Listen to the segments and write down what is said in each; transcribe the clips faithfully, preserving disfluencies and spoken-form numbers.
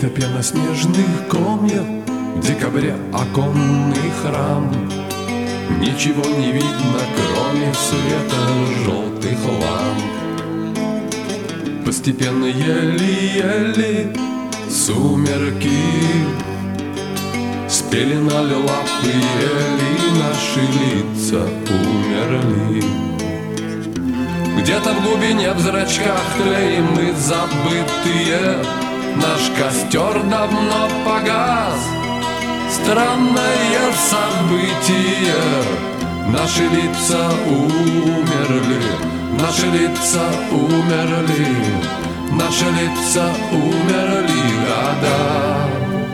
топя на снежных комьях в декабре оконный храм. Ничего не видно, кроме света желтых ламп. Постепенно еле-еле сумерки спеленали лапы, ели наши лица умерли. Где-то в глубине в зрачках тлеем мы забытые, наш костер давно погас. Странное событие, наши лица умерли, наши лица умерли, наши лица умерли, да-да.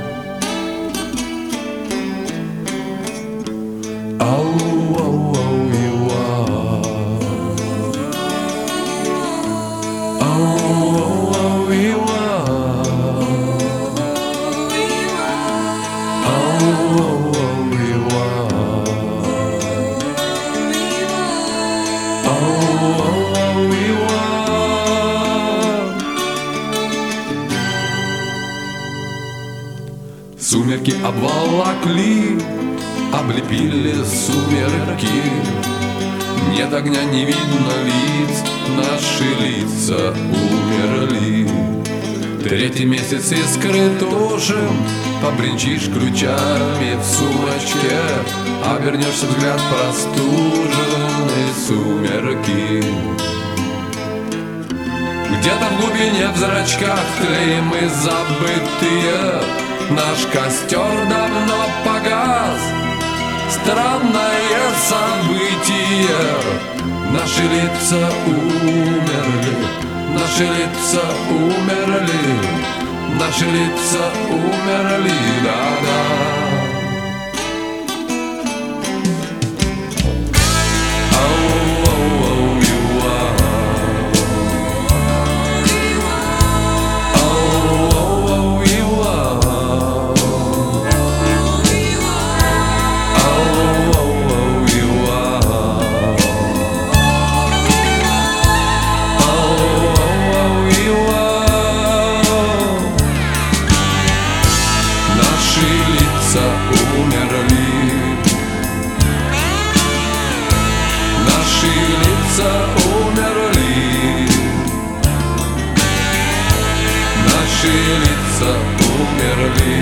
Сумерки обволокли, облепили сумерки. Нет огня, не видно лиц, наши лица умерли. Третий месяц искры тушим, побренчишь ключами в сумочке, а вернешься взгляд простуженный сумерки. Где-то в глубине в зрачках тлеем мы забытые, наш костер давно погас. Странное событие, наши лица умерли, наши лица умерли, наши лица умерли, да-да. Наши лица умерли, наши лица умерли,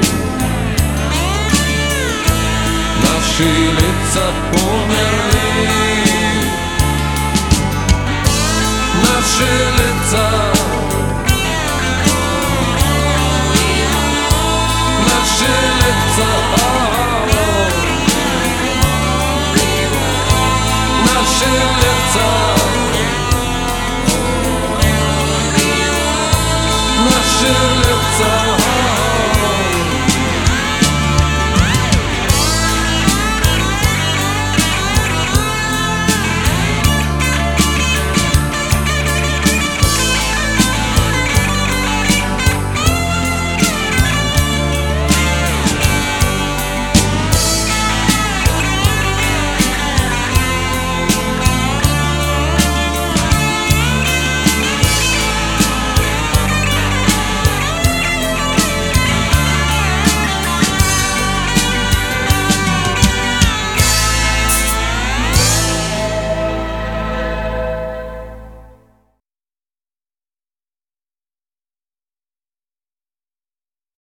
наши лица умерли, наши